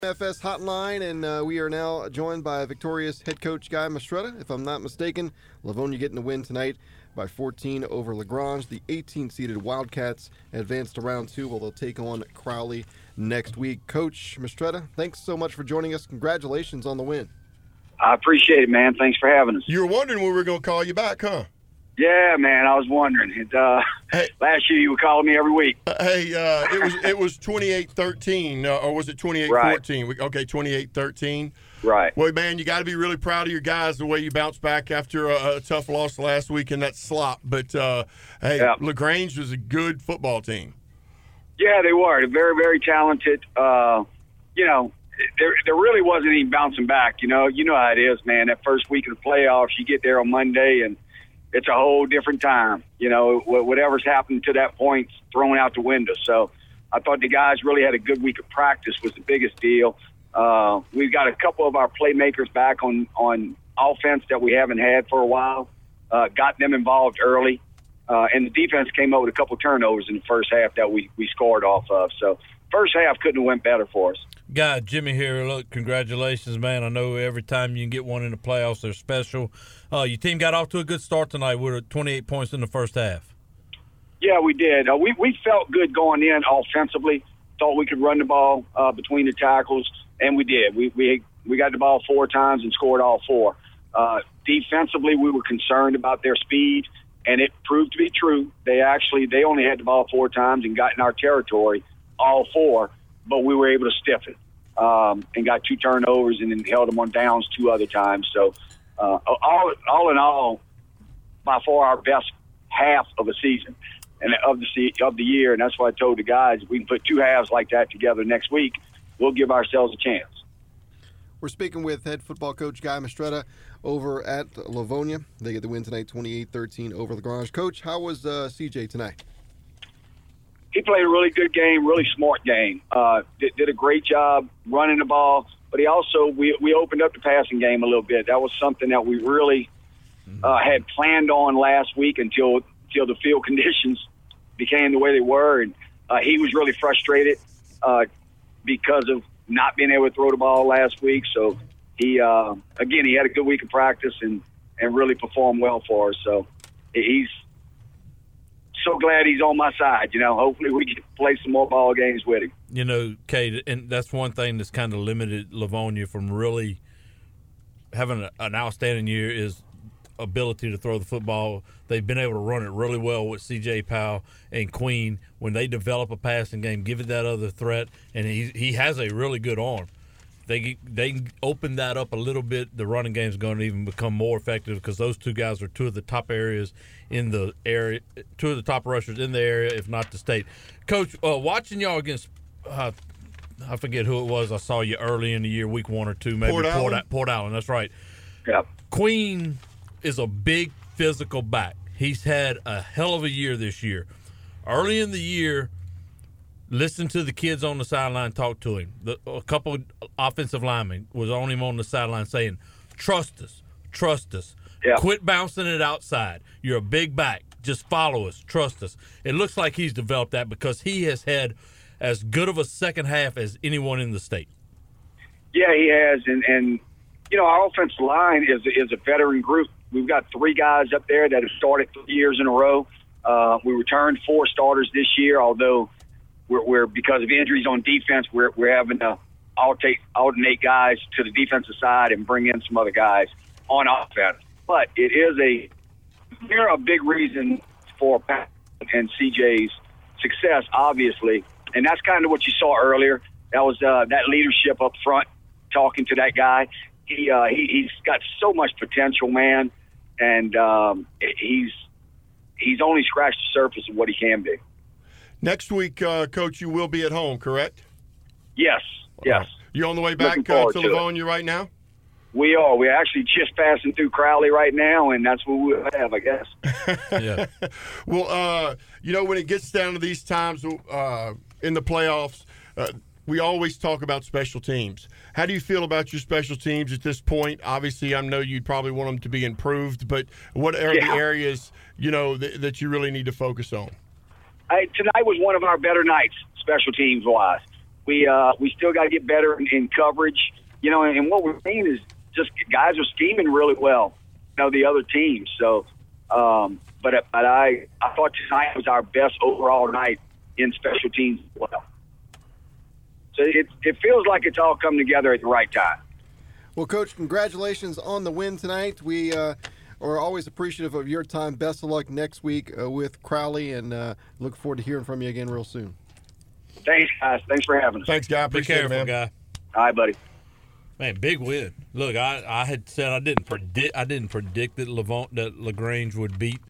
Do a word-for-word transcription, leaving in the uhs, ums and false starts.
F S Hotline, and uh, we are now joined by Victorious head coach Guy Mistretta. If I'm not mistaken, Livonia getting the win tonight by fourteen over LaGrange. The eighteen-seeded Wildcats advanced to round two, while they'll take on Crowley next week. Coach Mistretta, thanks so much for joining us. Congratulations on the win. I appreciate it, man. Thanks for having us. You were wondering when we were going to call you back, huh? Yeah, man, I was wondering. It, uh, hey, last year you were calling me every week. Uh, hey, uh, it was it was twenty-eight thirteen, uh, or was it twenty-eight fourteen? Right. Okay, twenty-eight thirteen. Right. Well, man, you got to be really proud of your guys, the way you bounced back after a, a tough loss last week in that slop. But, uh, hey, yeah. LaGrange was a good football team. Yeah, they were. They're very, very talented. Uh, you know, there there really wasn't any bouncing back. You know, you know how it is, man. That first week of the playoffs, you get there on Monday, and it's a whole different time. You know, whatever's happened to that point's thrown out the window. So I thought the guys really had a good week of practice was the biggest deal. Uh, we've got a couple of our playmakers back on, on offense that we haven't had for a while, uh, got them involved early. Uh, and the defense came up with a couple turnovers in the first half that we, we scored off of. So first half couldn't have went better for us. Guy, Jimmy here. Look, congratulations, man. I know every time you can get one in the playoffs, they're special. Uh, your team got off to a good start tonight with twenty-eight points in the first half. Yeah, we did. Uh, we, we felt good going in offensively. Thought we could run the ball uh, between the tackles, and we did. We we we got the ball four times and scored all four. Uh, defensively, we were concerned about their speed, and it proved to be true. They actually they only had the ball four times and got in our territory all four, but we were able to stiff it um, and got two turnovers and then held them on downs two other times. So uh, all all in all, by far our best half of a season and of the of the year, and that's why I told the guys if we can put two halves like that together next week, we'll give ourselves a chance. We're speaking with head football coach Guy Mistretta over at Livonia. They get the win tonight, twenty-eight thirteen over LaGrange. Coach, how was uh, C J tonight? He played a really good game, really smart game. Uh, did, did a great job running the ball, but he also we we opened up the passing game a little bit. That was something that we really uh, had planned on last week until until the field conditions became the way they were, and uh, he was really frustrated uh, because of not being able to throw the ball last week. So he uh, again he had a good week of practice and and really performed well for us. So he's so glad he's on my side. You know, hopefully we can play some more ball games with him. You know, Kate, and that's one thing that's kind of limited Livonia from really having a, an outstanding year is ability to throw the football. They've been able to run it really well with C J Powell and Queen. When they develop a passing game, give it that other threat, and he he has a really good arm. They they open that up a little bit. The running game is going to even become more effective because those two guys are two of the top areas in the area, two of the top rushers in the area, if not the state. Coach, uh, watching y'all against, uh, I forget who it was. I saw you early in the year, week one or two, maybe Port Port, Allen. Port Allen. That's right. Yeah. Queen is a big physical back. He's had a hell of a year this year. Early in the year, listen to the kids on the sideline talk to him. The, a couple of offensive linemen was on him on the sideline saying, trust us, trust us. Yeah. Quit bouncing it outside. You're a big back. Just follow us, trust us. It looks like he's developed that because he has had as good of a second half as anyone in the state. Yeah, he has. And, and you know, our offensive line is, is a veteran group. We've got three guys up there that have started three years in a row. Uh, we returned four starters this year, although we're, we're because of injuries on defense, we're we're having to alternate, alternate guys to the defensive side and bring in some other guys on offense. But it is a they're a big reason for Pat and C J's success, obviously, and that's kind of what you saw earlier. That was uh, that leadership up front, talking to that guy. He, uh, he he's got so much potential, man. And um, he's he's only scratched the surface of what he can be. Next week, uh, Coach, you will be at home, correct? Yes, yes. Right. You on the way back Looking uh, forward to to it. Livonia right now? We are. We're actually just passing through Crowley right now, and that's what we'll have, I guess. Yeah. Well, uh, you know, when it gets down to these times uh, in the playoffs, uh, we always talk about special teams. How do you feel about your special teams at this point? Obviously, I know you'd probably want them to be improved, but what are Yeah. the areas, you know, th- that you really need to focus on? I, tonight was one of our better nights, special teams-wise. We we uh, we still got to get better in, in coverage. You know, and, and what we're seeing is just guys are scheming really well. You know, the other teams. So, um, but but I I thought tonight was our best overall night in special teams as well. So it it feels like it's all come together at the right time. Well, Coach, congratulations on the win tonight. We uh, are always appreciative of your time. Best of luck next week uh, with Crowley, and uh, look forward to hearing from you again real soon. Thanks, guys. Thanks for having us. Thanks, guy. Be Appreciate it, careful, man. guy. All right, buddy. Man, big win. Look, I, I had said I didn't predict I didn't predict that Lavon, that LaGrange would beat